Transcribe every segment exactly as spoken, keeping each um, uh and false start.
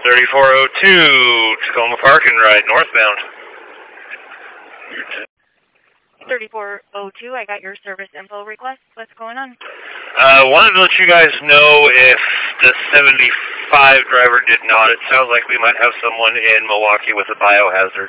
thirty-four oh two, Tacoma Park and Ride, northbound. thirty-four oh two, I got your service info request. What's going on? Uh, wanted to let you guys know if the seventy-five driver did not. It sounds like we might have someone in Milwaukee with a biohazard.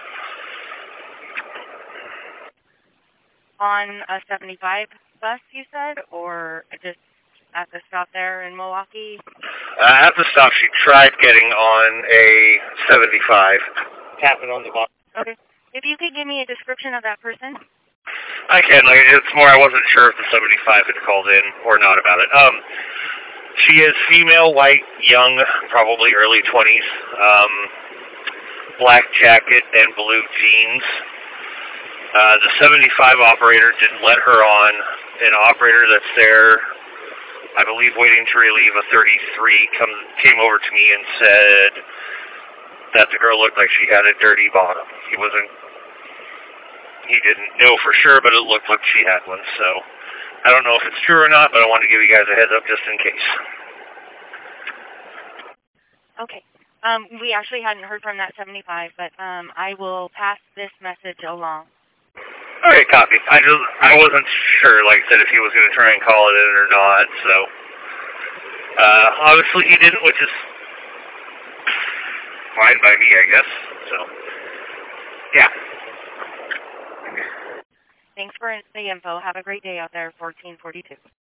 On a seventy-five bus, you said, or just at the stop there in Milwaukee? Uh, at the stop, she tried getting on a seventy-five. Tapping on the box. Okay. If you could give me a description of that person. I can. Like, it's more I wasn't sure if the seventy-five had called in or not about it. Um, she is female, white, young, probably early twenties. Um, black jacket and blue jeans. Uh, the seventy-five operator didn't let her on. An operator that's there, I believe, waiting to relieve a thirty-three, come, came over to me and said that the girl looked like she had a dirty bottom. He wasn't, he didn't know for sure, but it looked like she had one. So I don't know if it's true or not, but I wanted to give you guys a heads up just in case. Okay. Um, we actually hadn't heard from that seventy-five, but um, I will pass this message along. Okay, copy. I just, I wasn't sure, like I said, if he was going to try and call it in or not, so. Uh, obviously he didn't, which is fine by me, I guess, so. Yeah. Thanks for the info. Have a great day out there, fourteen forty-two.